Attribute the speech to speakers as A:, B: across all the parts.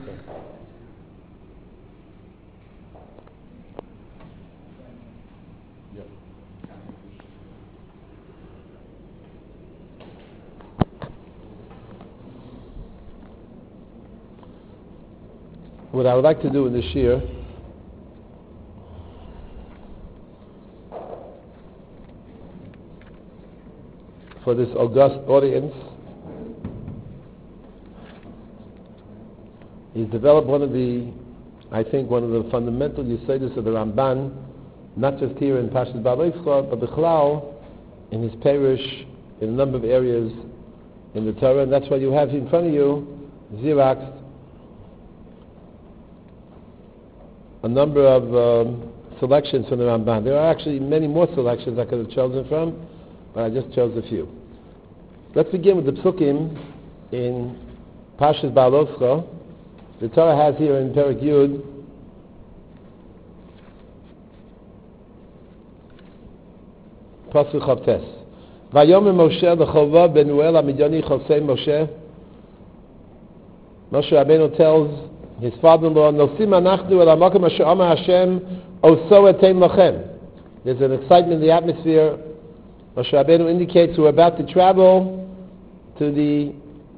A: What I would like to do in this year for this august audience is develop one of the fundamental yesodis of the Ramban, not just here in Parshas Ba'aleifcha, but Bichlal in his parish in a number of areas in the Torah, and that's why you have in front of you Xeroxed a number of selections from the Ramban. There are actually many more selections I could have chosen from, but I just chose a few. Let's begin with the Psukim in Parshas Ba'aleifcha. The Torah has here in Perek Yud Pasuk Chavtes. Vayomer Moshe l'Chova Benuel HaMidyani Chosei Moshe. Moshe Rabbeinu tells his father-in-law, Nosim anachnu el hamakom asher amar Hashem oso etem lachem. There's an excitement in the atmosphere. Moshe Rabbeinu indicates we're about to travel to the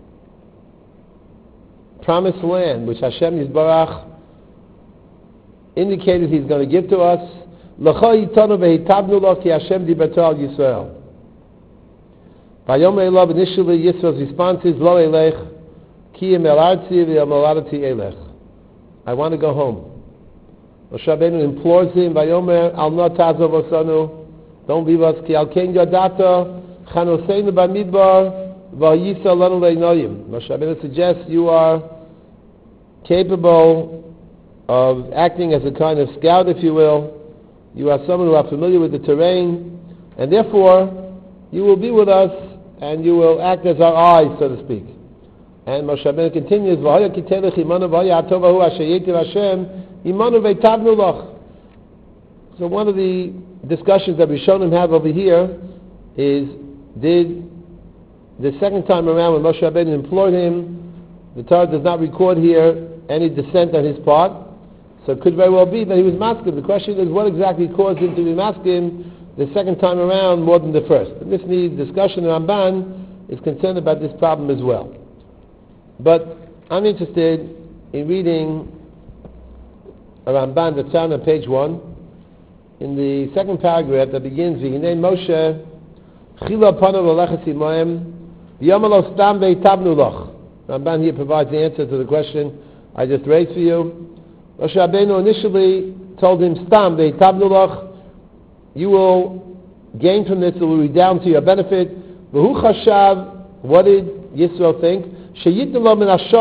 A: promised land, which Hashem Yisbarach indicated He's going to give to us. L'cha yitanu v'hitabnu lo ki Hashem diberto al Yisrael. Vayomer elav, initially Yisrael's response is, Lo elech, ki em el artzi v'yamaladati elech. I want to go home. Moshe Rabbeinu implores him, Vayomer al not tazov osanu, don't leave us, ki al ken yadata, chanoseinu b'midbar, v'yisa lanu le'noyim. Moshe Rabbeinu suggests you are capable of acting as a kind of scout, if you will. You are someone who are familiar with the terrain, and therefore you will be with us, and you will act as our eyes, so to speak. And Moshe Rabbeinu continues, V'hoya kitelech imanu v'hoya atovahu asher yetiv Hashem imanu v'etabnu loch. So one of the discussions that Rishonim have over here is, did the second time around when Moshe Rabbeinu implored him, the Torah does not record here any dissent on his part, so it could very well be that he was maskim. The question is, what exactly caused him to be maskim the second time around more than the first? And this needs discussion. The Ramban is concerned about this problem as well. But I'm interested in reading a Ramban that's found on page 1, in the second paragraph that begins, V'hinei Moshe chila panav l'leches imohem v'yomer lo stam v'hitabnu loch. Ramban here provides the answer to the question I just raised for you. Moshe Rabbeinu initially told him, stam v'hitabnu loch, you will gain from this, it will redound to your benefit. V'hu chashav, what did Yisrael think? He thought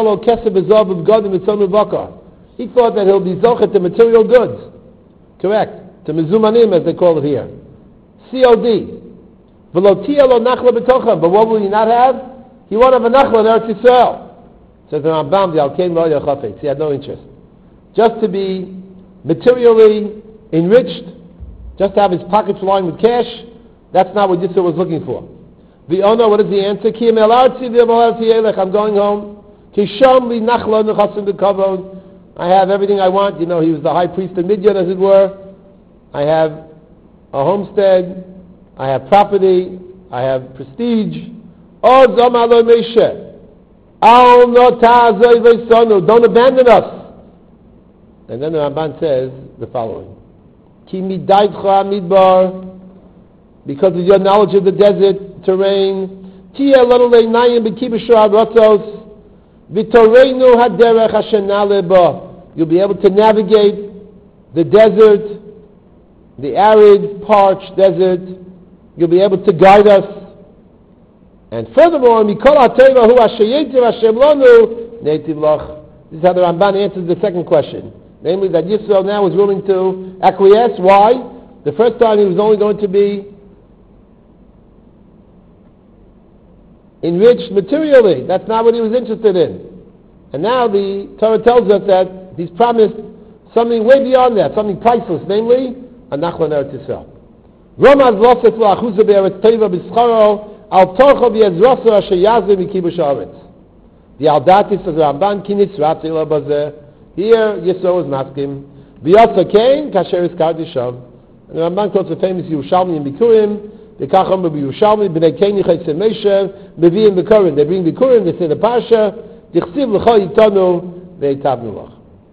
A: that he'll be zochet to material goods. Correct. To mezumanim, as they call it here. COD. But what will he not have? He won't have a nachla in Eretz Yisrael. Says the Rambam, the Alkein V'Oya Chafetz. He had no interest. Just to be materially enriched, just to have his pockets lined with cash, that's not what Yisrael was looking for. V'ona, what is the answer? Ki em el artzi v'yamaladati elech. I'm going home. Ki sham li nachla nechasim b'kavod. I have everything I want. You know, he was the high priest of Midian, as it were. I have a homestead. I have property. I have prestige. Od zomar lo Moshe. Al no ta'azoi v'sonu. Don't abandon us. And then the Ramban says the following. Ki midaitcha midbar. Because of your knowledge of the desert terrain, Tia lanu le'nayim b'kibushu haratzos, v'toreinu haderech asher na'aleh ba. You'll be able to navigate the desert, the arid, parched desert. You'll be able to guide us. And furthermore, mikol ha'teva hu asher yetiv Hashem lanu neitiv loch. This is how the Ramban answers the second question. Namely, that Yisrael now is willing to acquiesce. Why? The first time he was only going to be enriched materially. That's not what he was interested in. And now the Torah tells us that he's promised something way beyond that, something priceless, namely, a nachla in Eretz Yisrael. Romaz losef la'achuza be'eretz teva b'scharo al torcha v'yezrosa asher yazeh mikibush haaretz. The Aldatis of the Ramban kinitz ratzila bazeh. Here Yisro is maskim. V'yotza kain kasher is kardishav. And the Ramban quotes the famous Yerushalmi in Bikurim. The Kacham of Yerushalmi b'nei kain yichayt semeshev mevi'im Bikurim. They bring Bikurim. They say the parsha. Dichsiv l'cho yitonu ve'itavnu lach.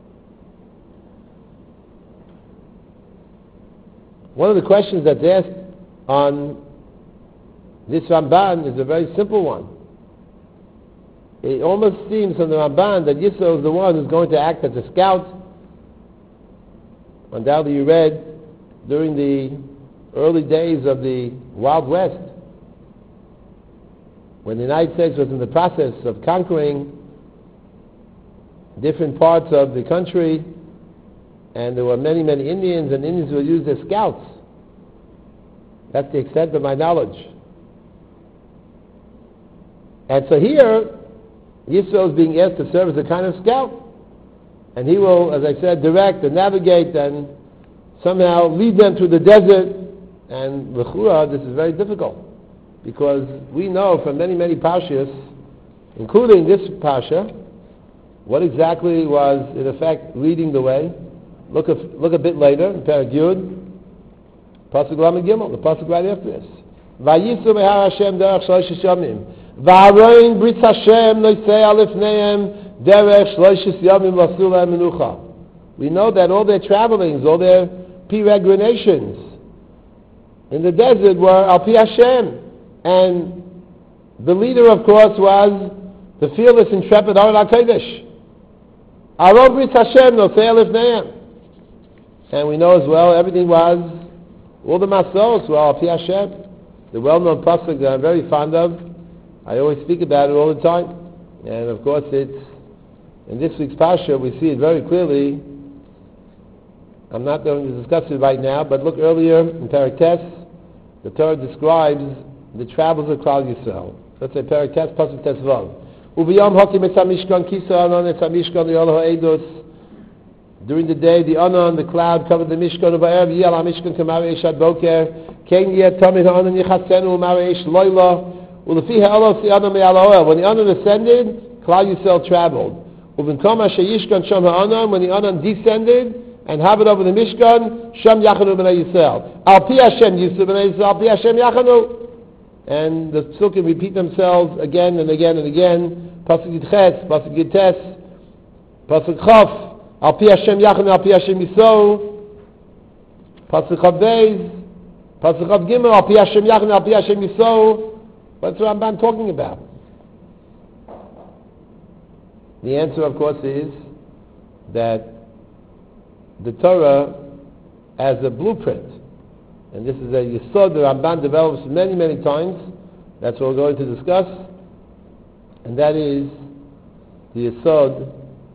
A: One of the questions that's asked on this Ramban is a very simple one. It almost seems from the Ramban that Yisro is the one who's going to act as a scout. Undoubtedly you read during the early days of the Wild West, when the United States was in the process of conquering different parts of the country, and there were many, many Indians, and Indians were used as scouts. That's the extent of my knowledge. And so here, Yisro is being asked to serve as a kind of scout. And he will, as I said, direct and navigate and somehow lead them through the desert. And l'chura, this is very difficult. Because we know from many, many parshas, including this parsha, what exactly was, in effect, leading the way. Look a bit later, in Perek Yud, Pasuk Lamed Gimel, the Pasuk right after this. Vayisru behar Hashem derech shloshis yomim. V'haroin britz Hashem noisei alifneim derech shloshis yomim v'asu lehem menucha. We know that all their travelings, all their peregrinations in the desert were al pi Hashem. And the leader, of course, was the fearless, intrepid Aron HaKodesh. Haron britz Hashem noisei alifneim. And we know as well, everything was, all the masos were al pi Hashem. The well-known pasuk that I'm very fond of, I always speak about it all the time. And of course it's, in this week's parsha, we see it very clearly. I'm not going to discuss it right now, but look earlier in Perek Tes, the Torah describes the travels of Klal Yisrael. Let's say Perek Tes, pasuk Tes Vav. Uviyom hakim et hamishkan kisa anon et hamishkan yolo ha'edus. During the day, the Anon, the cloud, covered the Mishkan of Ba'ev, Yal HaMishkan Kamari Eish Ad Boker, Ken Yet Tamid HaAnon Yichatzenu, Mari Eish Loila, Ulefi Ha'elos the Anon Me'al HaOel. When the Anon ascended, Klal Yisrael traveled. Uvenkom Asher Yishkan Sham HaAnon, when the Anon descended, and hovered over the Mishkan, Sham Yachanu B'nai Yisrael. Al Pi Hashem Yisrael B'nai Yisrael, Al Pi Hashem Yachanu. And the psukim repeat themselves again and again and again. Pasuk Yitches, Pasuk Yites, Pasuk Chaf, Al Pi Hashem Yachanu, Al Pi Hashem Yisrael, Pasuk Chav Beis, Pasuk Chav Gimel, Al Pi Hashem Yachanu, Al Pi Hashem Yisrael. What's the Ramban talking about? The answer, of course, is that the Torah as a blueprint, and this is a yesod the Ramban develops many, many times. That's what we're going to discuss, and that is the yesod.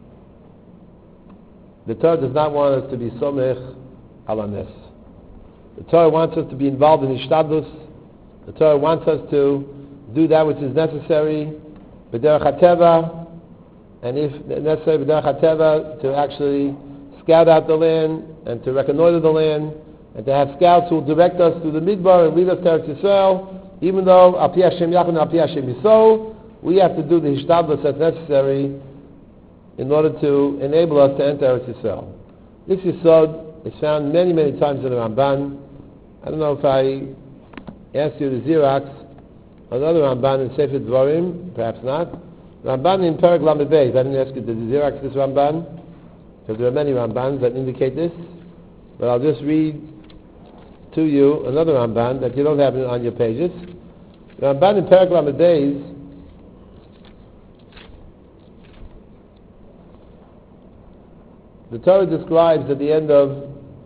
A: The Torah does not want us to be somech ala nes. The Torah wants us to be involved in ishtadlus. The Torah wants us to do that which is necessary, b'derech hateva, and if necessary b'derech hateva, to actually scout out the land and to reconnoiter the land, and to have scouts who will direct us through the midbar and lead us to Eretz Yisrael. Even though al pi Hashem Yachanu, al pi Hashem Yisrael, we have to do the ishtadlus that's necessary in order to enable us to enter Eretz Yisrael. This yesod is found many, many times in the Ramban. I don't know if I asked you to Xerox another Ramban in Sefer Dvarim, perhaps not. Ramban in Perek Lamed Beis. I didn't ask you to Xerox this Ramban, because there are many Rambans that indicate this. But I'll just read to you another Ramban that you don't have on your pages. The Ramban in Perek Lamed Beis, the Torah describes at the end of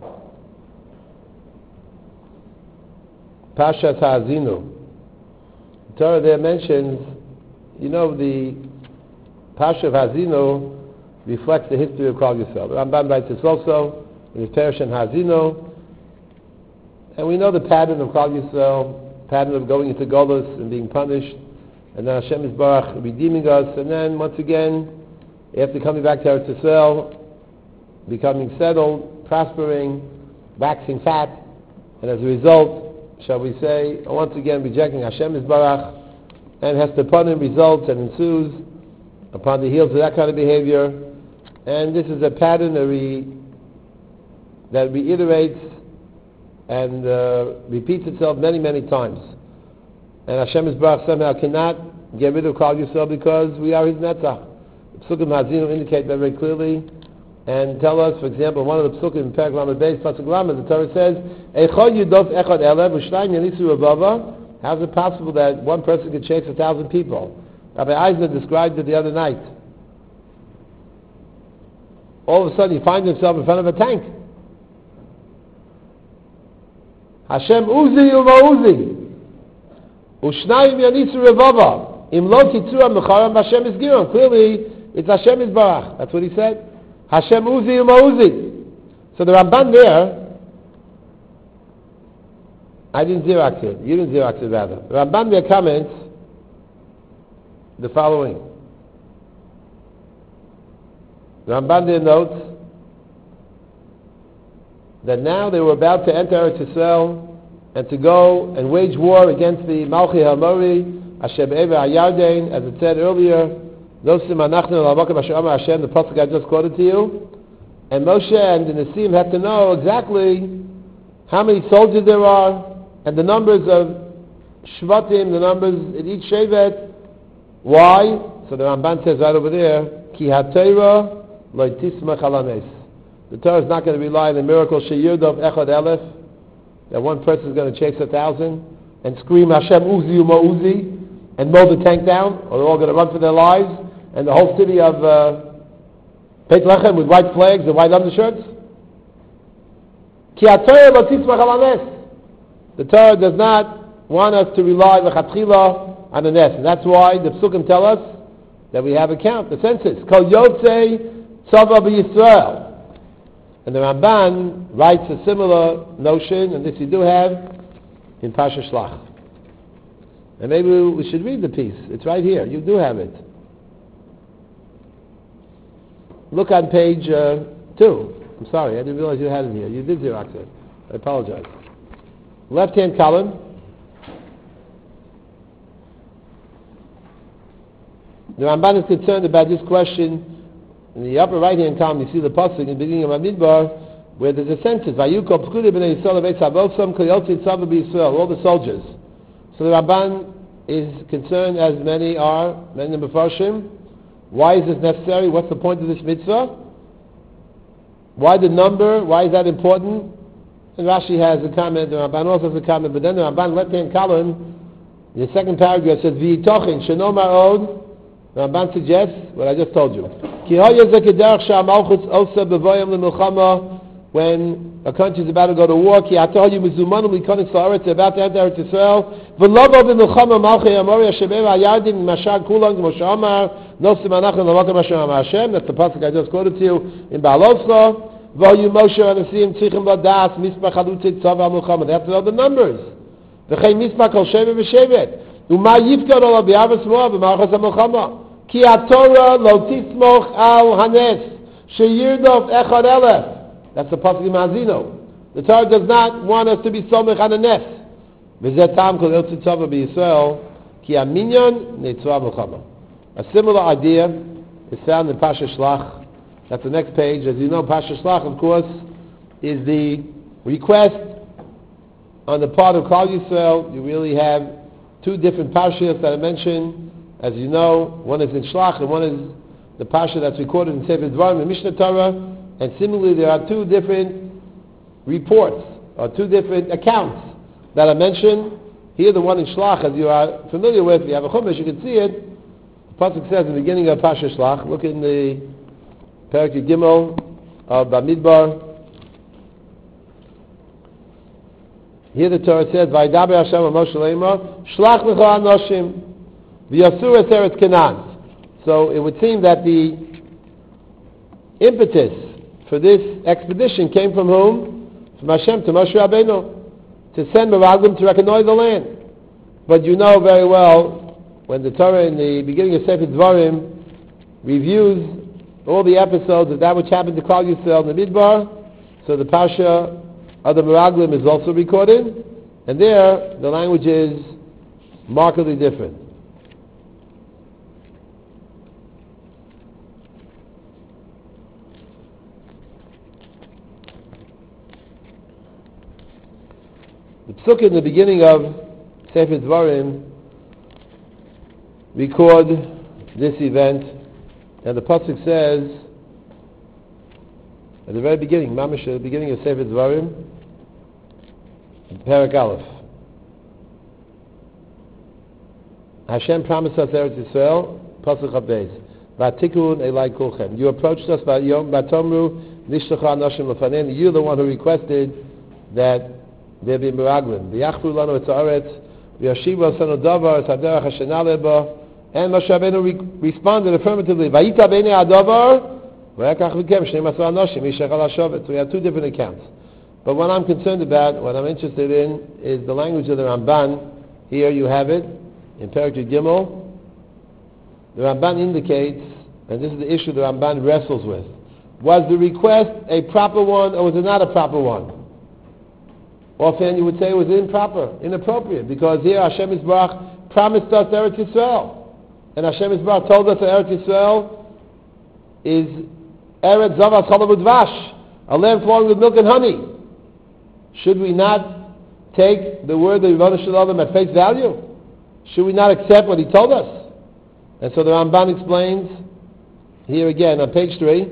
A: Parshas Ha'azinu. The Torah there mentions, you know, the Parsha of Ha'azinu reflects the history of Klal Yisrael. The Ramban writes this also in his Perush on Ha'azinu, and we know the pattern of Klal Yisrael, pattern of going into Golus and being punished, and then Hashem Yisbarach redeeming us, and then once again, after coming back to Eretz Yisrael, becoming settled, prospering, waxing fat, and as a result, shall we say, once again rejecting Hashem Yisbarach, and has to put in results and ensues upon the heels of that kind of behavior. And this is a pattern that reiterates and repeats itself many, many times. And Hashem Yisbarach somehow cannot get rid of Klal Yisrael because we are His Netzach. The Psukim Hazinu indicate that very clearly and tell us, for example, one of the Psukim in Perek Lamed Beis, Pasuk Lamed, the Torah says, Eichod Yudof Echad Elev V'shnayim Yanisu Rebava. How is it possible that one person could chase 1,000 people? Rabbi Eisner described it the other night. All of a sudden he finds himself in front of a tank. Hashem Uzi Uma Uzi. Ushnayim Yanisu Rebava. Im lo titzura mecharam Hashem Yisgiron. Clearly, it's Hashem Yisbarach. That's what he said. Hashem Uzi Uma Uzi. So the Ramban there, I didn't Xerox it. You didn't Xerox it rather. The Ramban there comments the following. The Ramban there notes that now they were about to enter Eretz Yisrael and to go and wage war against the Malchi HaMori, Hashem Ever HaYarden, as it said earlier, Nosim Anachnu L'Havakim Asher Amar Hashem, the pasuk I just quoted to you. And Moshe and the Nessim had to know exactly how many soldiers there are, and the numbers of Shvatim, the numbers in each Shevet. Why? So the Ramban says right over there, Ki HaTorah Lo Tismach Al HaNes. The Torah is not going to rely on the miracle Sheyirdav Echad Elef, that one person is going to chase 1,000 and scream Hashem Uzi Uma Uzi and mow the tank down, or they're all going to run for their lives, and the whole city of Beit Lechem with white flags and white undershirts. Ki HaTorah Lo Tismach Al HaNes. The Torah does not want us to rely l'chatchila on the nes. And that's why the Psukim tell us that we have a count, the census. Kol Yotzei Tzava B'Yisrael. And the Ramban writes a similar notion, and this you do have in Pasha Shlach. And maybe we should read the piece. It's right here. You do have it. Look on page 2. I'm sorry, I didn't realize you had it here. You did Xerox it. I apologize. Left-hand column. The Ramban is concerned about this question. In the upper right-hand column, you see the pasuk in the beginning of Amidbar, where there's a sentence: "Vayukol p'kudi b'nei Yisrael v'etz havosam k'yotzi tzava b'Yisrael." All the soldiers. So the Ramban is concerned, as many are, many of the Mefarshim. Why is this necessary? What's the point of this mitzvah? Why the number? Why is that important? And Rashi has a comment, the Ramban also has a comment, but then the Ramban left-hand column, in the second paragraph says, V'yitochin, shenomar od, the Ramban suggests what I just told you. Ki hoya ze kederach she'amalchus osa b'voyam l'milchama, when a country is about to go to war, ki atoyu mizumanu l'ikonis la'aretz, about to enter Eretz Yisrael, v'lobo b'milchama malchei amori ha'shebev ha'yardim mashar kulang, Moshe Amar, nosim anachnu l'makom asher amar Hashem, that's the pasuk I just quoted to you in Baaloscha. V'yu Moshe anasim tzrichim ladas mispach halutzei tzava milchama. They have to know the numbers. V'chei mispach kol shevet v'shevet. U'ma yifkad olav b'avos moav b'marachas hamilchama. Ki haTorah lo tismoch al hanes sheyirdof echad elef. That's the pasuk in Ma'azino. The Torah does not want us to be somech on a nes. V'zeh tam kol yotzei tzava b'Yisrael ki aminyan ne'tzva milchama. A similar idea is found in Pasha Shlach. That's the next page. As you know, Pasha Shlach, of course, is the request on the part of Klal Yisrael. You really have two different Pashas that I mentioned. As you know, one is in Shlach and one is the Pasha that's recorded in Sefer Dvarim in Mishnah Torah. And similarly, there are two different reports, or two different accounts that I mentioned. Here, the one in Shlach, as you are familiar with, if you have a Chumash, you can see it. The pasuk says in the beginning of Pasha Shlach, look in the Perek Gimel of Bamidbar. Here the Torah says, "Vaydaber Hashem Moshe Leimor, Shlach lecha anoshim v'yasur et Eretz Canaan." So it would seem that the impetus for this expedition came from whom? From Hashem to Moshe Rabbeinu, to send Meraglim to reconnoiter the land. But you know very well, when the Torah in the beginning of Sefer Dvarim reviews all the episodes of that which happened to Klal Yisrael in the Midbar, so the Pasha of the Meraglim is also recorded, and there the language is markedly different. Psuk in the beginning of Sefer Dvarim record this event, and the pasuk says at the very beginning, Mamash, at the beginning of Sefer Dvarim, Perek Aleph. Hashem promised us Eretz Yisrael, pasuk Chavbeis. Vatikun elai kulchem. You approached us by Yom Batomru Nishtacha Anoshim Lefanen. You're the one who requested that there be miraglim. V'yachfu lanu et haaretz. V'yashivu asanu davar es haderech hashena leba. And Moshe Rabbeinu responded affirmatively. Vayita b'nei hadavar. V'yakach v'kem shnei asar anoshim. Yishach al hashovet. So we have two different accounts. But what I'm concerned about, what I'm interested in, is the language of the Ramban. Here you have it in Perek Gimel. The Ramban indicates, and this is the issue the Ramban wrestles with, was the request a proper one or was it not a proper one? Often you would say it was improper, inappropriate, because here Hashem Yisbarach promised us Eretz Yisrael. And Hashem Yisbarach told us that Eretz Yisrael is Eretz Zavas Chalav Udvash, a land flowing with milk and honey. Should we not take the word of Yivana Shalom at face value? Should we not accept what he told us? And so the Ramban explains, here again on page 3,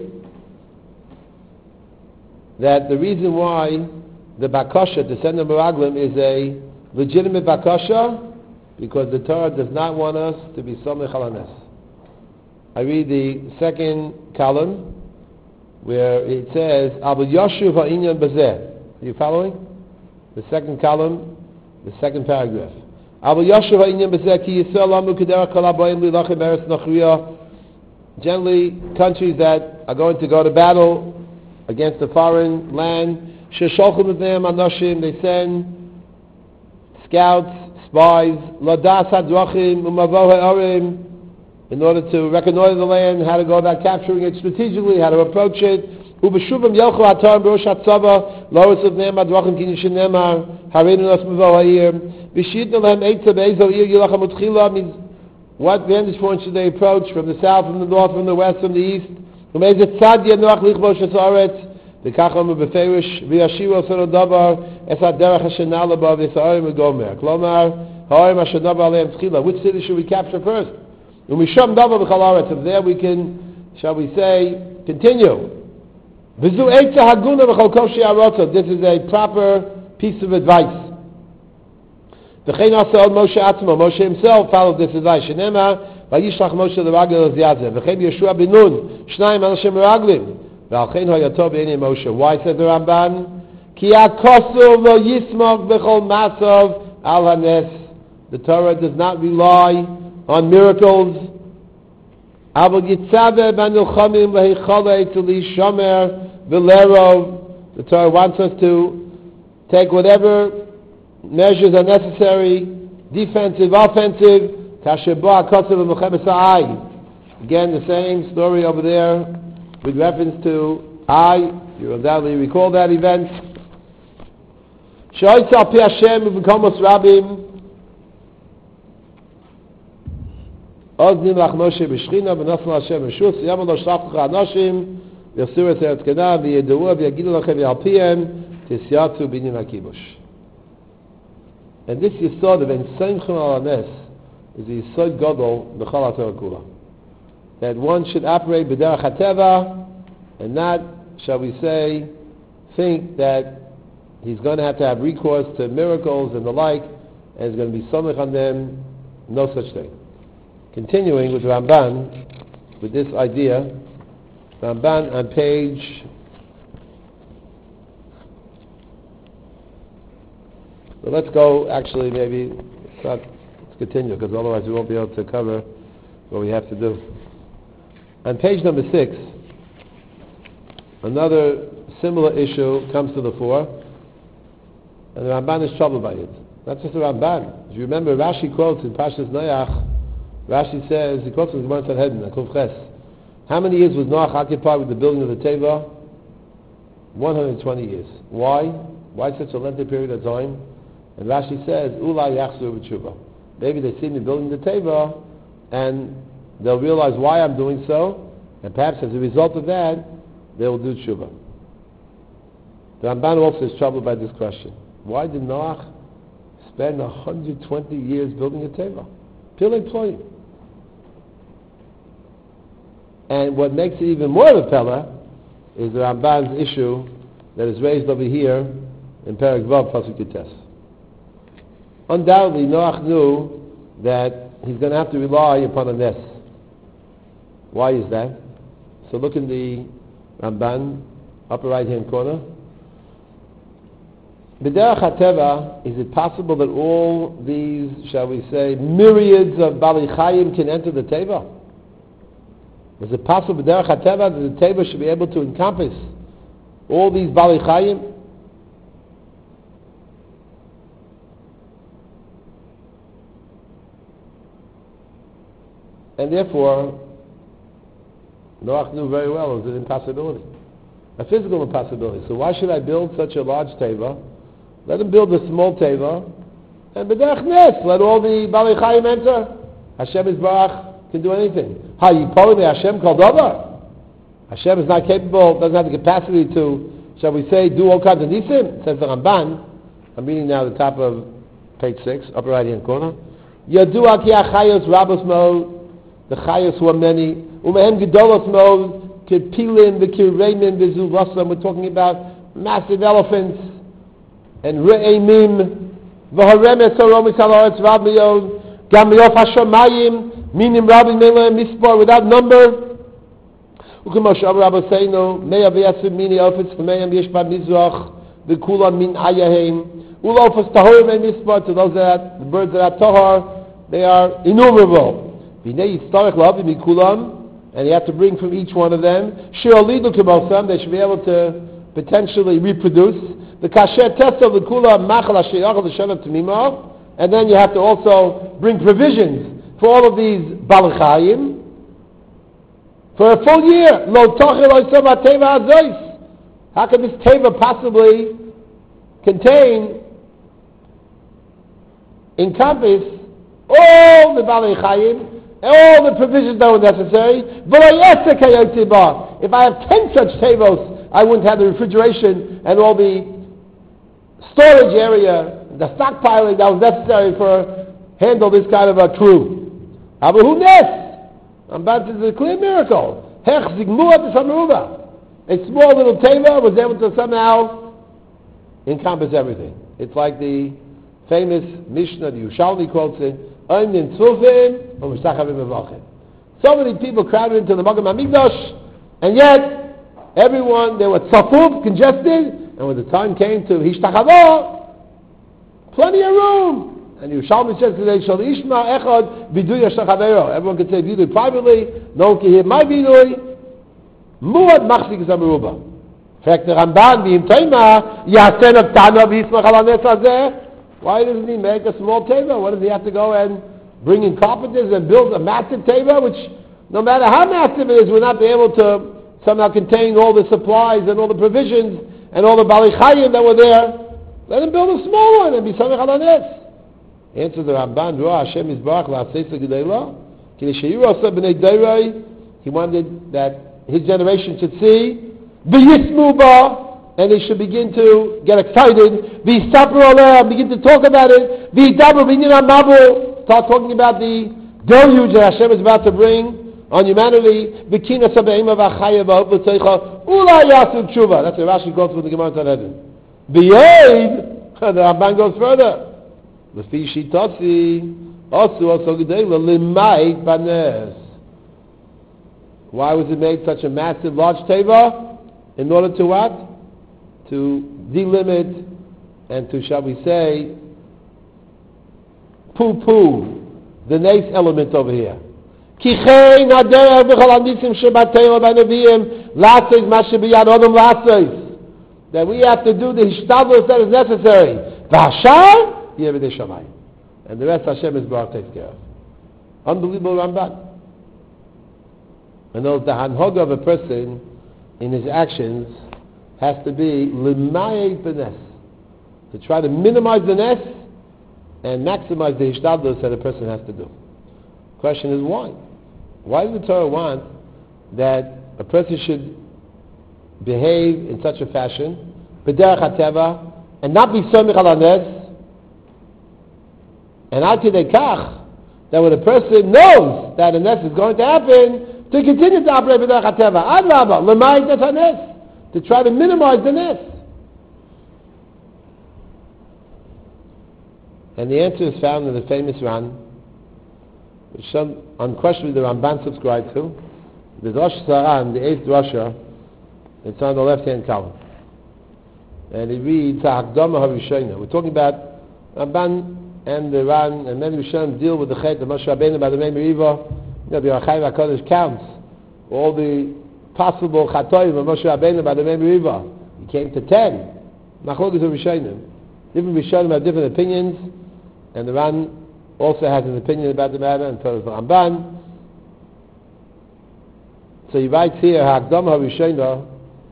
A: that the reason why the Bakasha to send the Meraglim is a legitimate Bakasha, because the Torah does not want us to be Somech al Hanes. I read the second column, where it says, Abu Yoshuv ha'inyan bazeh. Are you following? The second column, the second paragraph. Generally, countries that are going to go to battle against a foreign land, they send scouts, spies, in order to reconnoiter the land, how to go about capturing it strategically, how to approach it. Means what vantage point should they approach? From the south, from the north, from the west, from the east? Which city should we capture first? From there we can, shall we say, continue. This is a proper piece of advice. Moshe himself followed this advice. Why, said the Ramban? The Torah does not rely on miracles. The Torah wants us to take whatever measures are necessary, defensive, offensive. Again, the same story over there with reference to Ai. You undoubtedly recall that event. Oznim lach Moshe b'shchina v'nosel Hashem b'shus yamal lo shlachcha anoshim v'yasur et eretz Canaan v'yeduah v'yagidu lachem v'alpiyem tisyatzu b'inyan hakibush. And this yisod of enseimchim al hanes is the yisod gadol b'chal haTorah kula. That one should operate b'derech hateva and not, shall we say, think that he's going to have recourse to miracles and the like, and is going to be somech on them. No such thing. Continuing with Ramban, with this idea, Ramban on page, so let's go, actually maybe, let's continue, because otherwise we won't be able to cover what we have to do. On page number 6, another similar issue comes to the fore, and the Ramban is troubled by it. Not just the Ramban. If you remember, Rashi quotes in Parshas Noach, Rashi says, he quotes from the Gemara Sanhedrin, Kuf Ches. How many years was Noach occupied with the building of the Teva? 120 years. Why? Why such a lengthy period of time? And Rashi says, Ulai Yachzur B'tshuva. Maybe they see me building the Teva, and they'll realize why I'm doing so, and perhaps as a result of that, they will do tshuva. The Ramban also is troubled by this question. Why did Noach spend 120 years building a teva. Pilim ployim. And what makes it even more of a pella is the Ramban's issue that is raised over here in Perek Vav Pasuk Yutes. Undoubtedly, Noach knew that he's going to have to rely upon a nes. Why is that? So look in the Ramban, upper right-hand corner. B'derech HaTeva, is it possible that all these, shall we say, myriads of Bali Chayim can enter the Teva? Is it possible b'derech HaTeva that the Teva should be able to encompass all these Bali Chayim? And therefore, Noach knew very well it was an impossibility, a physical impossibility. So why should I build such a large teva? Let him build a small teva, and b'derech nes, let all the Bali Chayim enter. Hashem Yisbarach can do anything. How you calling me Hashem called over? Hashem is not capable, doesn't have the capacity to, shall we say, do all kinds of nisim. Says the Ramban. I'm reading now the top of page 6, upper right hand corner. Yadua ki achayos rabos mo. The chayos who are many. Umehem gedolos mo. Kepilim v'kireimin v'zuvasam. We're talking about massive elephants and re'emim. V'haremes haromis halaretz rab miyod. Gam miyof hashamayim. Minim rabbi mele mispar without number. Ukemosh Abu Rabbi Seinu mea v'yasim mini ofetz v'meyam yishbad mizrach v'kulam min ayahem ulofas tahorim and mispar. To those that the birds that are tahar, they are innumerable. V'nei yistarech la'avim mikulam, and you have to bring from each one of them. She'olidu k'mosam, they should be able to potentially reproduce. The kasher testa v'kulam machal ha'sheyachal v'shenav t'mimah, and then you have to also bring provisions for all of these balachayim for a full year. Lo tochel oisam teva azois. How can this teva possibly contain, encompass all the balachayim, all the provisions that were necessary? If I have 10 such tevos, I wouldn't have the refrigeration and all the storage area, the stockpiling that was necessary for handle this kind of a crew. Abu Nes, this is a clear miracle. A small little teva was able to somehow encompass everything. It's like the famous Mishnah, the Yerushalmi quotes it, so many people crowded into the Magam HaMikdash, and yet everyone, they were tzafuf, congested, and when the time came to Hishtachavo, plenty of room. And Yerushalmi says today, Shal Ishma Echad Viduy Yashtachavero. Everyone can say Viduy privately, no one can hear my Viduy. Muad Machzik Zameruba. In fact, the Ramban, V'im Teima, Yasen of Tana V'yismach Al HaNes Hazeh. Why doesn't he make a small teva? What does he have to go and bring in carpenters and build a massive teva, which no matter how massive it is, will not be able to somehow contain all the supplies and all the provisions and all the Bali Chayim that were there? Let him build a small one and be Samech Al HaNes. Answer the Ramban, Hashem Yisbarach la'aseifa gedayla. He wanted that his generation should see, v'yismu ba, and they should begin to get excited, v'yisaper aleh, begin to talk about it, v'yidaber v'yinim mabu, start talking about the deluge that Hashem is about to bring on humanity, v'kina sabe'ima v'achaya v'hov v'teicha, ulai yasu tshuva. That's what Rashi goes with the Gemara Sanhedrin. V'yeid, the Ramban goes further. L'fi shitasi, also gedayla limay banes. Why was it made such a massive, large teva? In order to what? To delimit and to, shall we say, poo-poo the nice element over here. That we have to do the hishtadlus that is necessary. And the rest Hashem is Baruch takes care of. Unbelievable Ramban. And the hanhoga of a person in his actions has to be limayek b'nes, to try to minimize the nes and maximize the hishtadlus that a person has to do. Question is why? Why does the Torah want that a person should behave in such a fashion, b'derech hateva, and not be somich al hanes, And out de kach, that when a person knows that a nes is going to happen, to continue to operate with Derech HaTeva. Adrabah, l'mayit et hanes, to try to minimize the nes. And the answer is found in the famous Ran, which some unquestionably the Ramban subscribed to, the Rosh Saran, the 8th Rasha. It's on the left-hand column. And he reads, Ha'akdama HaRishayna. We're talking about Ramban and the Ran, and many Rishonim deal with the Chet of Moshe Rabbeinu by the name of Riva. The Archaim HaKadosh counts all the possible Chatoim of Moshe Rabbeinu by the name of Riva. He came to 10. Machlokes of Rishonim. Different Rishonim have different opinions, and the Ran also has an opinion about the matter, and so does the Ramban. So he writes here, Ha'akdama HaRishayna,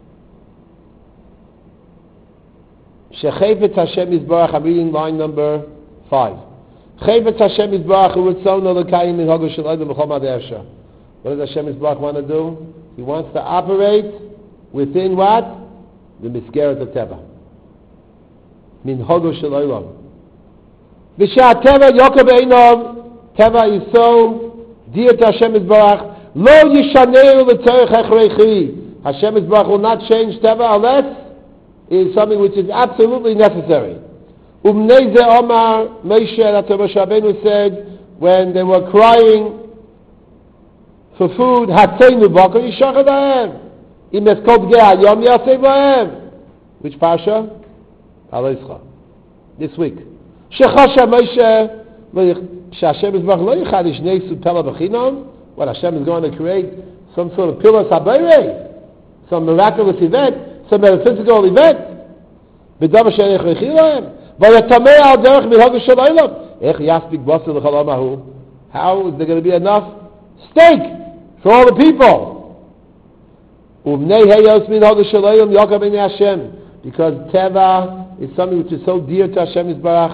A: Shechayvetz Hashem Yisbarach, I'm reading line number 5. Chayvetz Hashem Yisbarach u'ritzono l'kayim min hago shel adam b'chol ma'adei Hashem. What does Hashem Yisbarach want to do? He wants to operate within what? The Miskeret of Teva. Min hago shel adam. V'sha Teva yokeh b'einov, Teva is so dear to Hashem Yisbarach, lo yishaneu l'tzorech hechreichi. Hashem Yisbarach will not change Teva unless is something which is absolutely necessary. Umnei ze Omar Moshe, that Moshe Rabbeinu said when they were crying for food, Hatzeinu b'okar yishachad ha'em, im es kol b'gei hayom yaseh b'hem. Which parsha? Aleischa. This week. Shechasha Moshe, Hashem Yisbarach lo yichadish neisu pela b'chinam. What, Hashem is going to create some sort of pillar sabayre, some miraculous event, some metaphysical event. B'davar she'en echrechi lahem. V'yatamei al derech minhag shel olam. Ech yaspik basar l'chol amahu. How is there going to be enough steak for all the people? Uvnei heyos minhag shel olam yokeh b'nei Hashem. Because Teva is something which is so dear to Hashem Yisbarach.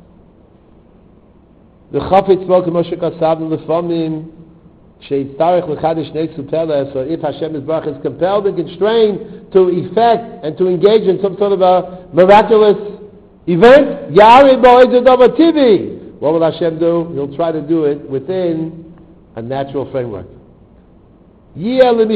A: The Chafetz spoke of Moshe Kassav l'famim. So if Hashem Yisbarach is compelled and constrained to effect and to engage in some sort of a miraculous event, what will Hashem do? He'll try to do it within a natural framework. Even though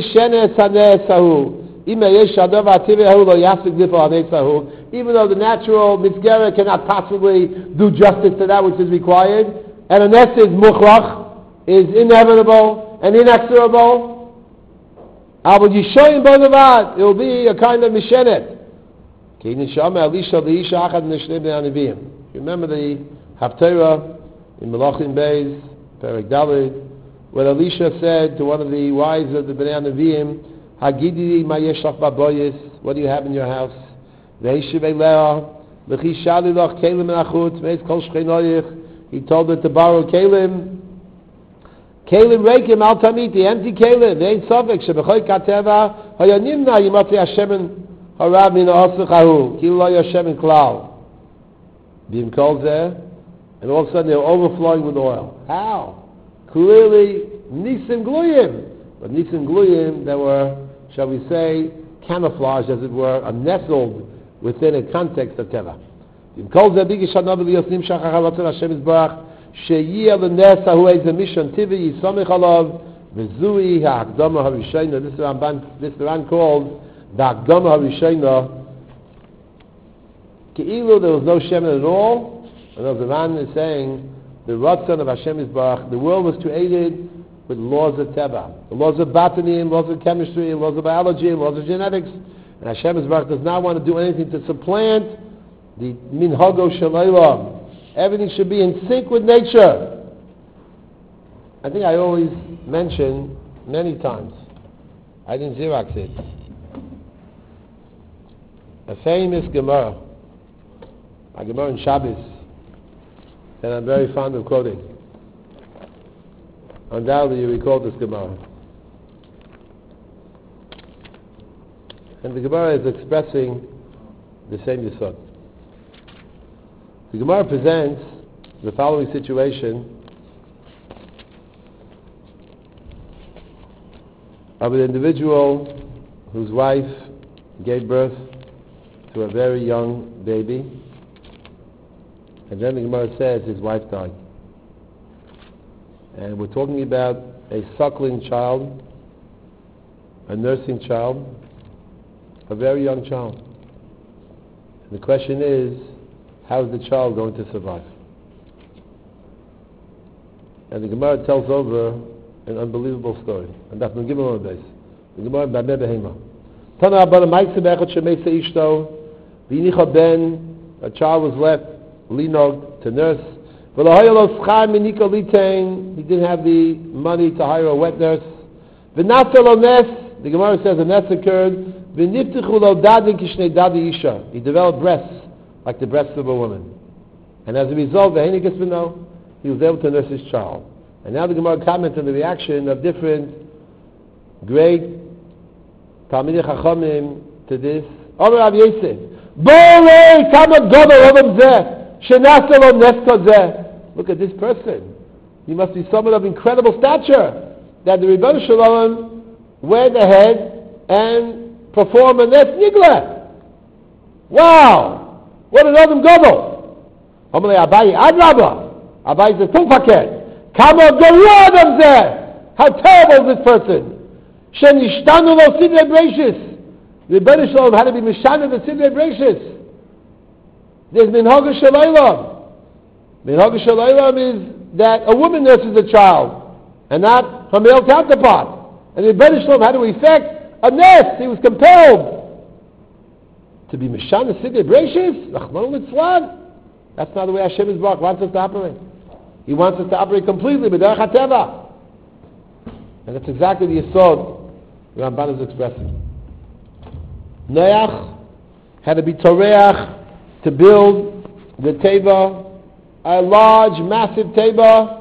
A: the natural mitzvah cannot possibly do justice to that which is required, and unless it's mukhrach, is inevitable and inexorable, it will be a kind of mishenet. Remember the Haftarah in Melachim Beis, Perek Daled, when Elisha said to one of the wives of the Bnei Nevi'im, Hagidi ma yesh lach baboyis, what do you have in your house? Ve'ishiv eleha, v'chi shali lach kelim menachut, ve'ez kol shchenoyich, he told her to borrow kelim, Kelim reikim al tamit, the empty kelim. They ain't sovek shebechoy kateva hayanimna yimati Hashem harav min ha'osuchahu kilo lo Hashem klal. Bim kol zeh, and all of a sudden they're overflowing with oil. How? Clearly nisim gluyim, but nisim gluyim that were, shall we say, camouflaged as it were, or nestled within a context of teva. Bim kol zeh bigish hanav v'yosnim shachach halotzon Hashem Yisbarach. Sheyiyah l'nes ahu eiz a mission tivi yisomich alav v'zui ha'akdama ha'rishayna. This is the Ran called the Akdama ha'rishayna. Ke'ilu there was no Shemin at all, and the Ran is saying the Ratzon of Hashem Yisbarach, the world was created with laws of Teva, the laws of botany, and laws of chemistry, and laws of biology, and laws of genetics, and Hashem Yisbarach does not want to do anything to supplant the minhago shel olam. Everything should be in sync with nature. I think I always mention many times, I didn't Xerox it, a famous Gemara, a Gemara in Shabbos, that I'm very fond of quoting. Undoubtedly you recall this Gemara. And the Gemara is expressing the same yesod. The Gemara presents the following situation of an individual whose wife gave birth to a very young baby, And then the Gemara says his wife died. And we're talking about a suckling child, a nursing child, a very young child. And the question is, how is the child going to survive? And the Gemara tells over an unbelievable story. And that's the Gemara base. The Gemara Bameh Behema. Tana Abba Ma'aseh Bechad Shemeisa Ishto. V'inicha Ben. A child was left linog to nurse. He didn't have the money to hire a wet nurse. The Gemara says a nest occurred. He developed breasts like the breasts of a woman. And as a result, he was able to nurse his child. And now the Gemara comments on the reaction of different great Talmidei Chachamim to this. Omer Rav Yosef, look at this person. He must be someone of incredible stature. That the Rebbeinu Shalom went ahead and performed a nest nigla. Wow! What an Adam Gadol! Amalei Abayi Adraba. Abayi says, Tumfaket. Kama Adam Zeh. How terrible is this person? Shem Nishtanu Lo Sidrei Breishis. The Rebbeinu Shalom had to be Mishana the Sidrei Breishis. There's Minhag Shalaylam. Minhag Shalaylam is that a woman nurses a child and not her male counterpart. And the Rebbeinu Shalom had to effect a nest. He was compelled to be Mishana Sidrei Breishis. That's not the way Hashem Yisbarach wants us to operate. He wants us to operate completely b'derech hateva. And that's exactly the yesod the Ramban is expressing. Noach had to be toreach to build the teva, a large, massive teva.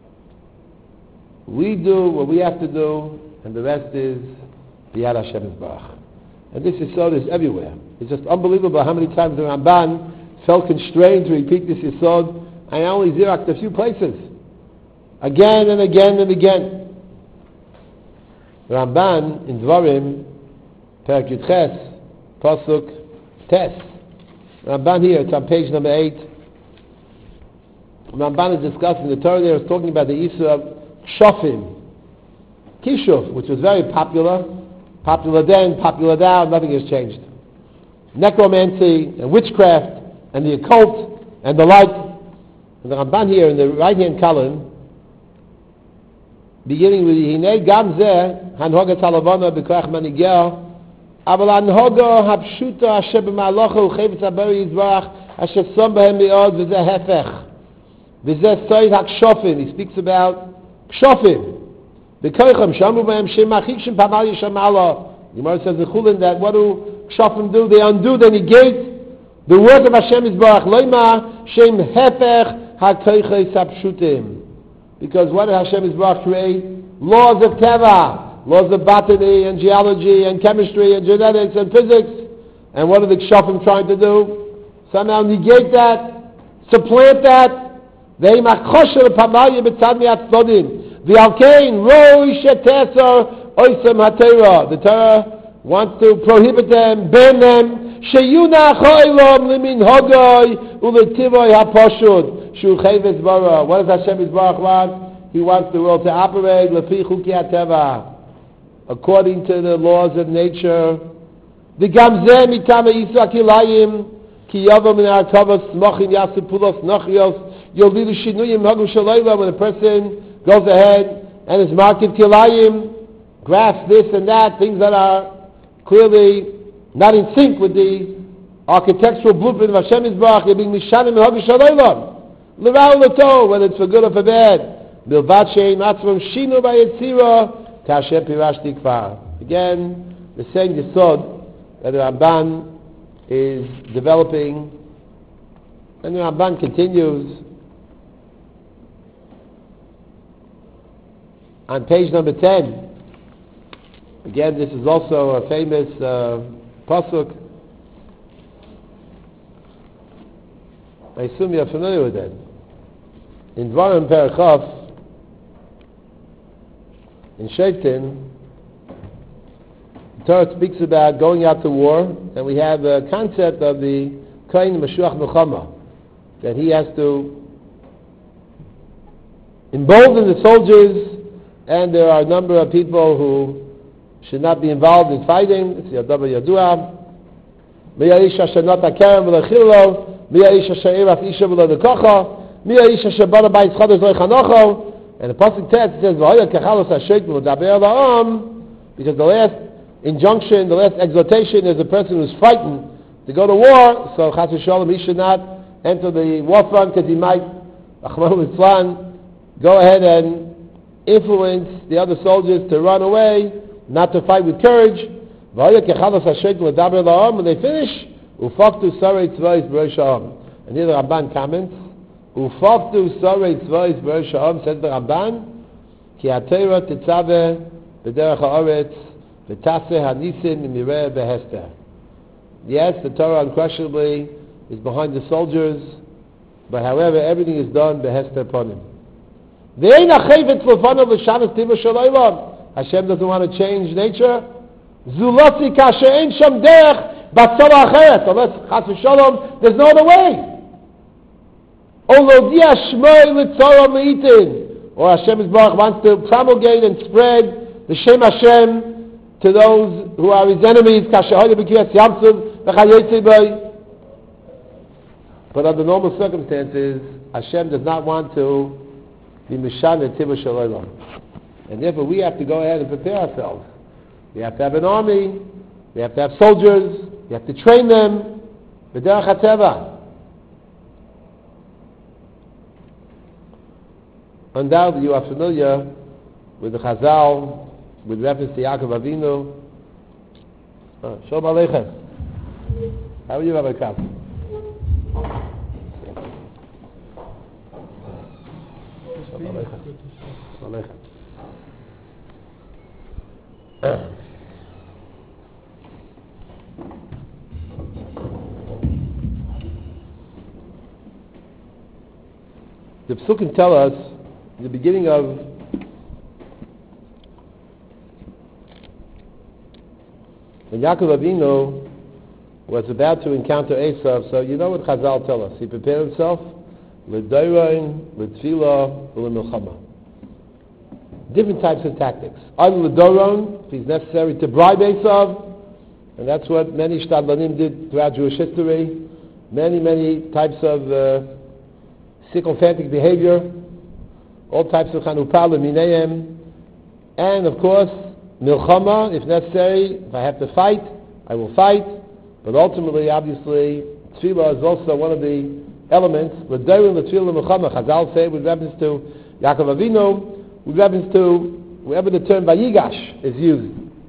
A: We do what we have to do, and the rest is b'yad Hashem Yisbarach. And this yesod is everywhere. It's just unbelievable how many times the Ramban felt constrained to repeat this yesod. I only ziraked a few places. Again and again and again. Ramban in Dvarim, Perek Yudches, Pasuk Tes. Ramban here, it's on page number 8. Ramban is discussing, the Torah there is talking about the issue of Kshofim. Kishuf, which was very popular. Popular then, popular now, nothing has changed. Necromancy and witchcraft and the occult and the like. And the Ramban here in the right-hand column, beginning with Hinei Gam Zeh Hanhoga Talavana B'Koach Manigel Aval Hanhoga Hapshuta Asher B'Malocha U'Chevetz Habari Yizbarach Asher Som B'Hem Me'od V'Zeh Hefech V'Zeh Soid HaKshofim. He speaks about Kshofim B'Koicham Shamu B'Hem Shem Achik Shem Pamal Yisham Allah. The Gemara says in Chulin that what do Kshofim do? They undo, they negate the word of Hashem Yizbarach Loima Shem Hefech HaKoiches Hapshutim. Because what did Hashem Yisbarach create? Laws of Teva, laws of botany and geology and chemistry and genetics and physics. And what are the Kshofim trying to do? Somehow negate that, supplant that. The Torah wants to prohibit them, ban them. What does Hashem Yisbarach want? He wants the world to operate according to the laws of nature. When a person goes ahead and is market kilayim, grasps this and that, things that are clearly not in sync with the architectural blueprint of Hashem Yisbarach, you're being mishanim minhag shalaylam. Whether it's for good or for bad. Again, the same yesod that the Ramban is developing, and the Ramban continues on page number 10. Again, this is also a famous pasuk. I assume you're familiar with it. In Dvarim Perek Chaf, in Shoftim, the Torah speaks about going out to war, and we have a concept of the Kohen Mashuach Milchama. that he has to embolden the soldiers, and there are a number of people who should not be involved in fighting. It's Yadava Yadua. Mi ha'isha asher nata kerem v'lo chilo, mi ha'isha asher iraf isha v'lo nekocho, mi ha'isha asher bana bayis chodesh lo yichanocho. And the pasuk text says, "V'hoya kechalos ha'sheit v'daber la'am," because the last injunction, the last exhortation is a person who's frightened to go to war. So chas v'sholom, he should not enter the war front because he might, achmanu litzlan, go ahead and influence the other soldiers to run away, not to fight with courage. When they finish, ufaktu sarei tzvayis b'rosh ha'am. And here the Ramban comments, ufaktu sarei tzvayis b'rosh ha'am, says the Ramban, ki ha'teira tetzaveh b'derech ha'oretz v'taseh ha'nisin mireh behester. Yes, the Torah unquestionably is behind the soldiers, but however, everything is done behester upon him. Hashem doesn't want to change nature. Zulasi kasher ein sham derech batzara acheret. Unless chas v'shalom, there's no other way. Olodia shmoi l'tzara me'itin. Or Hashem Yisbarach wants to promulgate and spread the Shem Hashem to those who are his enemies. Kasher hoyle b'kiras yamsuf v'chayotzi b'y. But under normal circumstances, Hashem does not want to be Mishana Tivah Shalom. And therefore we have to go ahead and prepare ourselves. We have to have an army, we have to have soldiers, we have to train them, B'derech HaTeva. Undoubtedly you are familiar with the Chazal, with reference to Yaakov Avinu. Shalom Aleichem. How are you, Rabbi Kapp? The Psukim tell us in the beginning of when Yaakov Avinu was about to encounter Esav, so you know what Chazal tell us. He prepared himself l'dayrain, l'tfilah, l'milchama. Different types of tactics. Either l'doron, if it's necessary to bribe Esav, and that's what many shtadlanim did throughout Jewish history. Many types of sycophantic behavior, all types of chanupah l'minayim, and of course milchama, if necessary. If I have to fight, I will fight. But ultimately, obviously, tefillah is also one of the elements. L'doron, l'tfilah, l'milchama. Chazal say with reference to Yaakov Avinu, with reference to wherever the term Vayigash is used.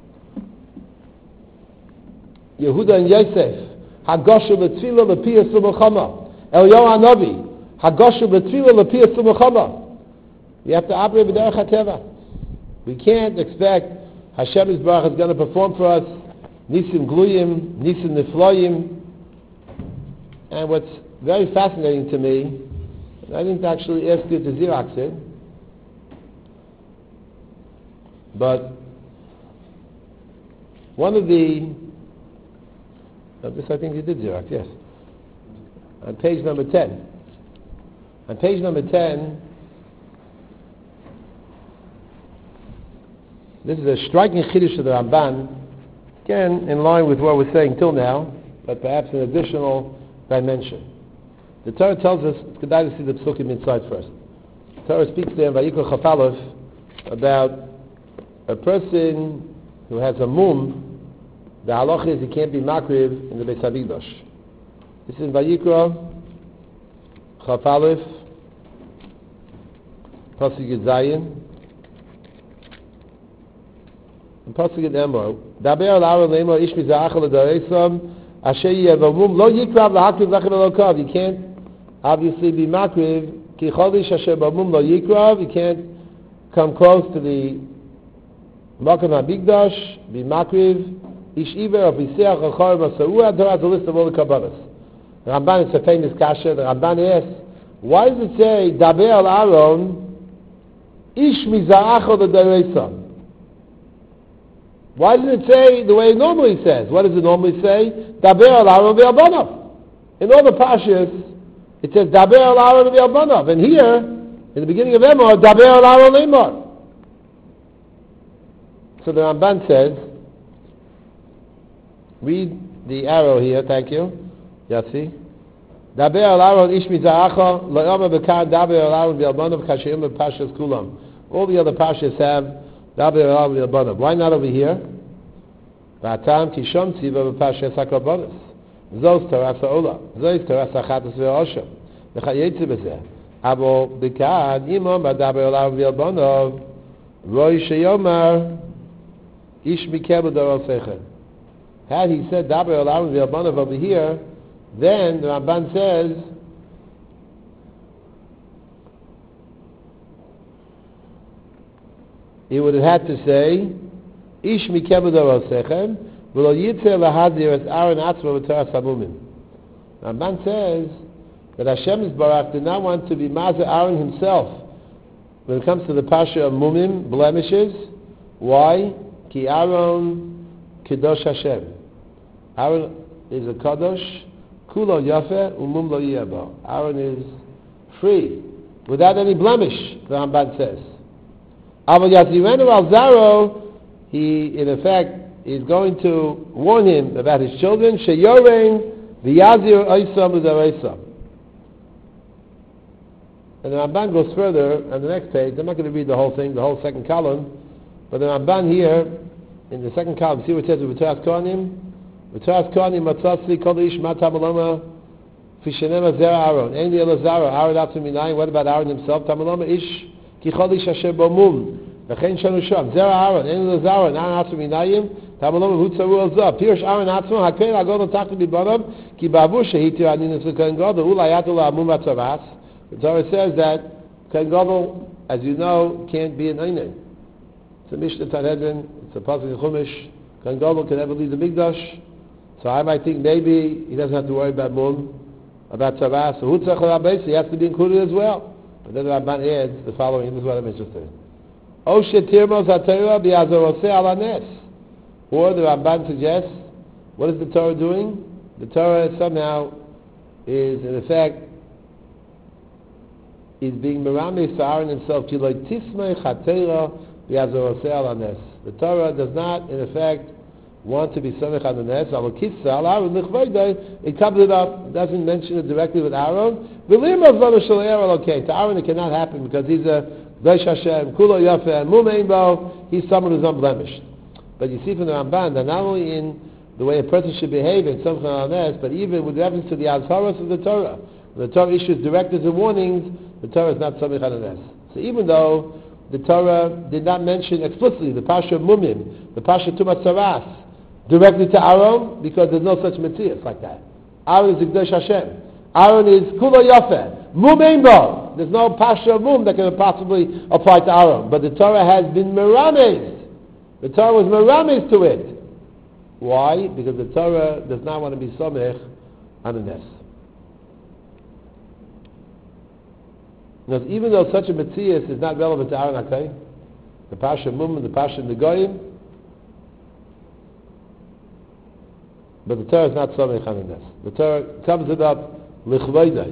A: Yehuda and Yosef, Hagoshu l'tfilah l'piyas l'milchama. Eliyahu Hanavi, Hagoshu l'tfilah l'piyas l'milchama. You have to operate b'derech hateva. We can't expect Hashem Yisbarach is going to perform for us Nisim Gluyim, Nisim Nifloyim. And what's very fascinating to me, and I didn't actually ask you to Xerox it, but one of the, this I think you did Xerox, yes, on page number 10. On page number 10, this is a striking chiddush of the Ramban, again in line with what we're saying till now, but perhaps an additional dimension. The Torah tells us, it's good to see the psukim inside first. The Torah speaks there in Vayikra Chaf Aleph about a person who has a mum. The halacha is he can't be makriv in the Beis Hamikdash. This is in Vayikra Chaf Aleph, pasuk Yud Zayin, and pasuk Yud Emor. Daber al Aaron leimor ish mizrachah l'dareisam asher yevamum lo yikrav lahakriv lechem elokav. You can't obviously be makriv ki cholish asher bamum lo yikrav. You can't come close to the Makom HaMikdash, be makriv ish iver of Yisrael Chachar Masarua. There is a list of all the kabbalas. The Ramban, it's a famous kasha. The Ramban asks, why does it say Daber al Aaron ish mizrachah l'dareisam? Why doesn't it say the way it normally says? What does it normally say? Daber al Aaron ve'albanav. In all the pashas, it says Daber al Aaron v'Albanav, and here in the beginning of Emor, Daber al Aaron Emor. So the Ramban says, read the arrow here. Thank you, Yossi. Daber al Aaron ish mizaracha lo'omer b'kar Daber al Aaron v'Albanav kasheim b'pashas kulam. All the other pashas have Daber al Aaron v'Albanav. Why not over here? V'atam kishom tziva b'pashas hakarbonos. Zos taras ha'ola. Zos taras ha'chatas v'oshem. V'chayetze b'zeh. Abo b'kar imam b'daber al Aaron v'Albanav roi sheyomar ish mikebel darol sechem. Had he said Daber al Aaron v'Albanav over here, then the Ramban says he would have had to say ish mikebel darol sechem v'lo yitzeh lahadir es Aaron atzmo v'toras hamumim. Ramban says that Hashem Yisbarach did not want to be Mazer Aaron himself when it comes to the Pasha of Mumim, blemishes. Why? Ki Aaron Kedosh Hashem. Aaron is a Kadosh, Kulo Yafe, Umum Lo Yiyabo. Aaron is free, without any blemish, the Ramban says. Aval Yatzirenu Al Zaro, he, in effect, is going to warn him about his children, Sheyorein V'yazir Oisam U'Dareisam. And the Ramban goes further on the next page. I'm not going to read the whole thing, the whole second column, but the Ramban here, in the second column, see what it says with V'toras Kohanim? V'toras Kohanim matzasli kol ish matam aloma fishenema zera Aaron. Ein li elo zara, Aaron atzum minayin. What about Aaron himself? Tam aloma ish ki chol ish asher bo mum. V'chein shanu sham. Zera Aaron. Ein li elo zara, Aaron atzum minayin. Tam aloma hu tzaru al zah. Pirish Aaron atzum hakein agodol tachli bibanav ki ba'avu shehitir aninus v'kein gadol ulai yatul ha'amum ha'tzavas. The Torah says that kein gadol, as you know, can't be an einin. It's a Mishnah Tanedrin. It's a pasuk in Chumash. Kein gadol can never leave the Mikdash. So I might think maybe he doesn't have to worry about Mum, about Tzavah. So Hutzach Rabbeis, he has to be included as well. But then the Ramban adds the following. This is what I'm interested in. O shetirmos haTorah bi'azoroseh ala nes. Or the Ramban suggests, what is the Torah doing? The Torah somehow is, in effect, is being meramis for Aaron himself. Ki lo tismei haTorah bi'azoroseh ala nes. The Torah does not, in effect, want to be samech on the nes. It comes it up, doesn't mention it directly with Aaron. To Aaron it cannot happen because he's a Veish Hashem, Kulo Yafe, and Mum Ein Bo. He's someone who's unblemished. But you see from the Ramban that not only in the way a person should behave in samech on the nes, but even with reference to the azharos of the Torah. When the Torah issues directives and warnings, the Torah is not samech on the nes. So even though the Torah did not mention explicitly the Pasha of Mumim, the Pasha Tumat Saras, directly to Aaron, because there's no such mitzvahs like that. Aaron is Ikdosh Hashem. Aaron is Kulo Yafeh. Mum Ein Bo. There's no Pasha of Mum that can possibly apply to Aaron. But the Torah has been merames. The Torah was merames to it. Why? Because the Torah does not want to be somech on the nes. Because even though such a mitzvah is not relevant to Aaron HaKohen, the Pasha of Mum and the Pasha of the Goyim, but the Torah is not Samech on the nes. The Torah comes it up Lichvaydai.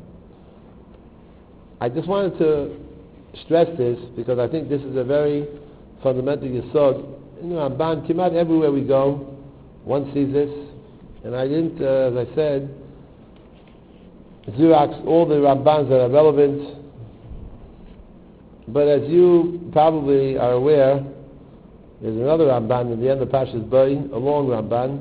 A: I just wanted to stress this because I think this is a very fundamental yesod. In the Ramban, Kimat everywhere we go, one sees this, and I didn't, as I said, Xerox all the Rambans that are relevant. But as you probably are aware, there's another Ramban in the end of Pashas Bay, a long Ramban,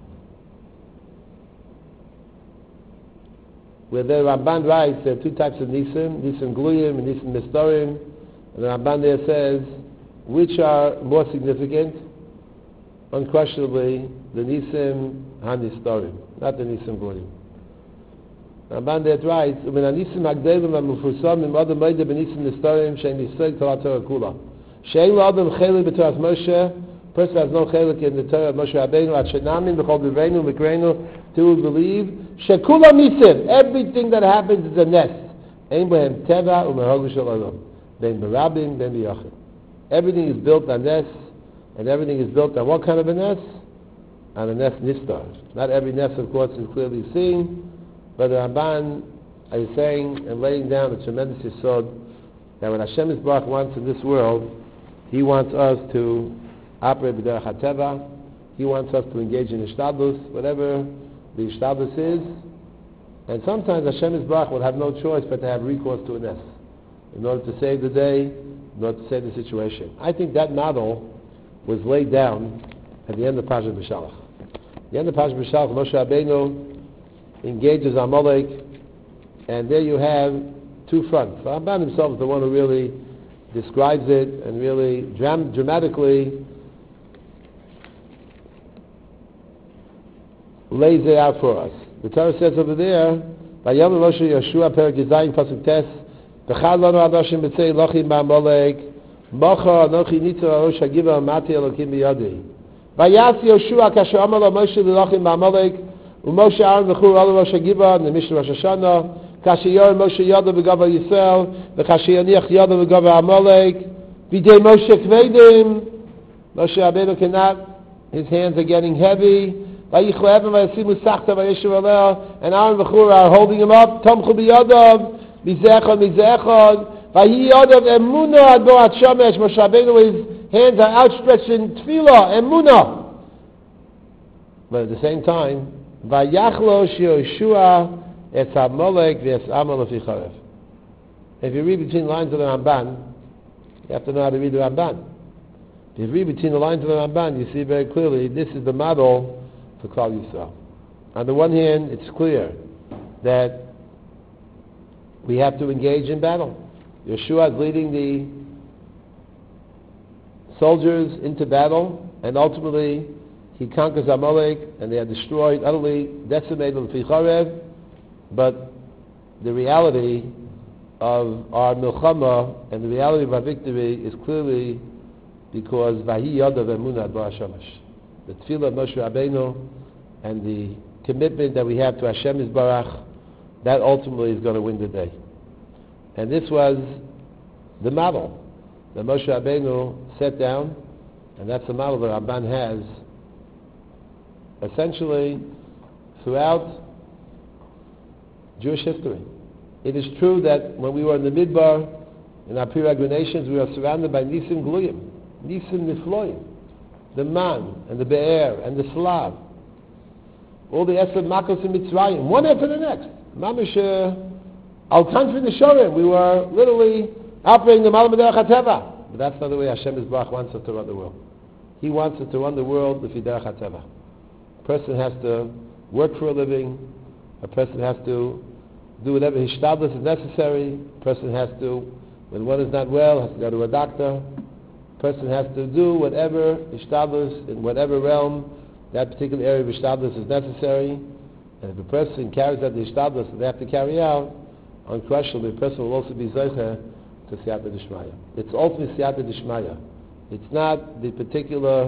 A: where the Ramban writes there are two types of Nisim, Nisim Gluyim and Nisim Mistorim, and the Ramban there says, which are more significant? Unquestionably, the Nisim HaNistorim, not the Nisim Gluyim. Ramban there writes, "Umin hanisim hagdelim hamufursamim adam meida benisim nistorim shein niseg Torah Torah kula. Shein la'adam chelik b'Torah Moshe. Person has no chelik in the Torah of Moshe Rabbeinu. At shenamin b'chol b'reinu b'kreinu to believe. Shekula nisim. Everything that happens is a nest. Ein bohem teva u'mehogu shel olam. Ben b'rabim ben b'yachid. Everything is built on nest, and everything is built on what kind of a nest? On a nest nistar. Not every nest, of course, is clearly seen. But the Ramban I was saying and laying down a tremendous yesod that what Hashem Yisbarach wants in this world, He wants us to operate b'derech hateva. He wants us to engage in ishtadlus, whatever the ishtadlus is. And sometimes Hashem Yisbarach will have no choice but to have recourse to a nes in order to save the day, in order to save the situation. I think that model was laid down at the end of Parashat B'Shalach. At the end of Parashat B'Shalach, Moshe Rabbeinu engages Amalek, and there you have two fronts. Ramban himself is the one who really describes it and really dramatically lays it out for us. The Torah says over there, Vayam Moshe Yeshua Perek Yizayin Pasuk Tes, V'chad lanu adashim b'tzei lochim ba'amalek, Mocha anochi nitzer arosh hagiva amati elokim b'yadi. Vayas Yeshua kasher amar lo Moshe l'lochim ba'amalek, u'Moshe Aaron v'chur alo rosh hagiva, ne'mishna Rosh Hashanah, kasher yor Moshe yada v'gava Yisrael, v'kasher yaniach yada v'gava Amalek, v'dei Moshe kvedim, Moshe Rabbeinu cannot, his hands are getting heavy, and Aaron v'chur are holding him up, tomchu b'yadav, mizechon, Vahi yadav emuna ad bo'at shamesh, Moshe Rabbeinu, his hands are outstretched in tefillah, emuna. But at the same time, vayachlo Yoshua et Amalek v'es'amal lefi charev. If you read between the lines of the Ramban, you have to know how to read the Ramban. If you read between the lines of the Ramban, you see very clearly this is the model for Klal Yisrael. On the one hand, it's clear that we have to engage in battle. Yeshua is leading the soldiers into battle, and ultimately he conquers Amalek, and they are destroyed, utterly decimated lefi charev. But the reality of our milchama and the reality of our victory is clearly because Vahi Yadav Emunah Ad Ba'ashamesh. The tefillah of Moshe Rabbeinu and the commitment that we have to Hashem Yisbarach, that ultimately is going to win the day. And this was the model that Moshe Rabbeinu set down, and that's the model that Ramban has essentially throughout Jewish history. It is true that when we were in the Midbar, in our peregrinations, we were surrounded by Nisim Gluyim, Nisim Nifloim, the Man, and the Be'er, and the Slav, all the Esed Makos in Mitzrayim, one after the next. Mamish Al-Kanfi Neshorim, we were literally operating the Malam B'derech HaTeva. But that's not the way Hashem Yisbarach wants us to run the world. He wants us to run the world with Derech HaTeva. A person has to work for a living. A person has to do whatever hishtadlus is necessary. A person has to, when one is not well, has to go to a doctor. A person has to do whatever hishtadlus in whatever realm that particular area of hishtadlus is necessary. And if a person carries out the hishtadlus that they have to carry out, unquestionably, a person will also be zeicher to siyata d'shmaya. It's ultimately siyata d'shmaya. It's not the particular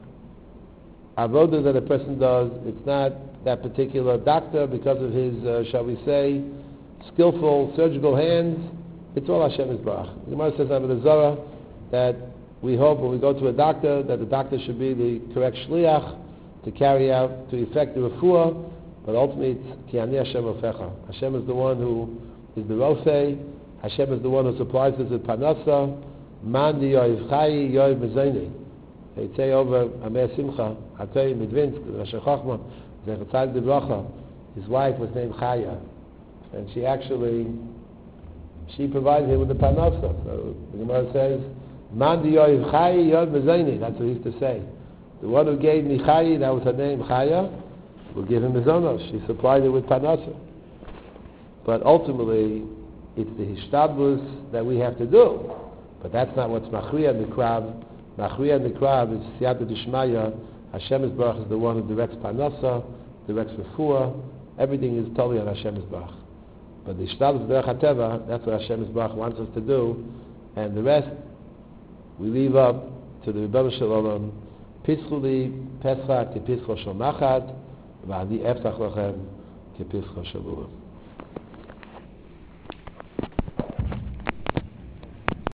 A: avodah that a person does. It's not that particular doctor because of his, shall we say, skillful surgical hands. It's all Hashem Yisbarach. The Gemara says in the Zohar that we hope when we go to a doctor that the doctor should be the correct shliach to carry out, to effect the refuah, but ultimately it's ki ani Hashem ofecha. Hashem is the one who is the rofei. Hashem is the one who supplies us with panasa. Man di yoiv chayi yoiv mezayni. They say over Amir Simcha, Hatei Midvinsk, Rosh Chochmah, Zechatzad Debracha. His wife was named Chaya, and she provided him with the panasa. So the Gemara says, Man di yoiv chayi yoiv mezayni. That's what he used to say. The one who gave me Chayi, that was her name, Chaya, will give him Mizonos. She supplied it with panasa. But ultimately, it's the hishtadlus that we have to do. But that's not what's machriya in the krav. Machriya in the krav is siyata d'shmaya. Hashem Yisbarach is the one who directs panasa, directs refuah. Everything is totally on Hashem Yisbarach. But the hishtadlus derech hateva, that's what Hashem Yisbarach wants us to do. And the rest, we leave up to the Rebbe Shalom. Pischu li Pesach ki pischo shel Machad, v'ani eftach lachem ki pischo shel Urim.